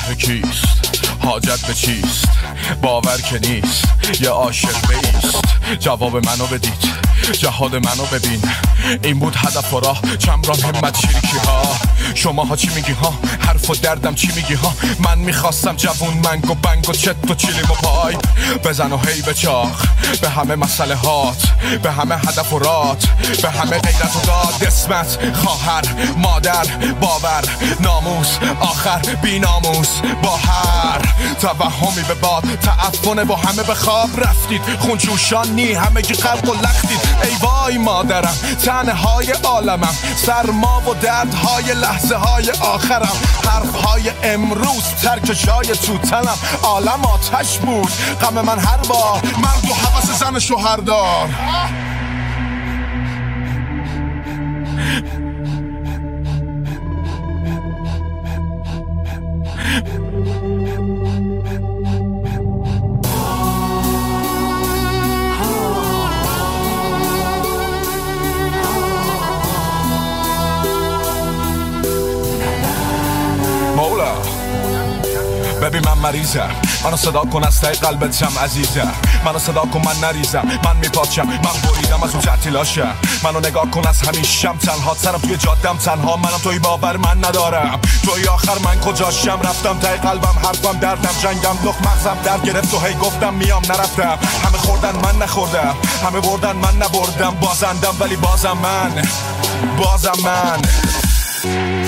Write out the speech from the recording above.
شهر کیست؟ حاجت به چیست؟ باور که نیست یه عاشق بیست. جواب منو بدید، جهاد منو ببین. این بود هدف و راه، چمران همت چریکی ها. شما ها چی میگی ها؟ حرف و دردم چی میگی ها؟ من میخواستم جوون منگ و بنگ و چت و چیلیم و پای بزن و هی به چاخ به همه مسئله هات، به همه هدف و رات، به همه غیرت و داد. اسمت، خواهر، مادر، باور، ناموس، آخر بی ناموس. با هر توهمی به باد تعفن با همه به خواب رفتید. خونجوشانی همه گی خلق و لختید. ای وای مادرم، تنهای عالمم، سرما و دردهای لحظه های آخرم. حرفهای امروز ترک جای تو تنم. عالم آتش بود غم من هر بار. مرد و حوث زن شوهردار. ببین من مریضم، منو صدا کن از ته قلبتم عزیزم. منو صدا کن من نریزم، من میپاچم، من بریدم از اون تعطیلاشم. منو نگاه کن از همیشم تنها، سرم توی جادم تنها. منم توی باور من ندارم، توی آخر من کجاشم؟ رفتم ته قلبم، حرفم دردم، جنگم لخ مغزم در گرفت و هی گفتم میام نرفتم. همه خوردن من نخوردم، همه بردن من نبردم. بازندم ولی بازم من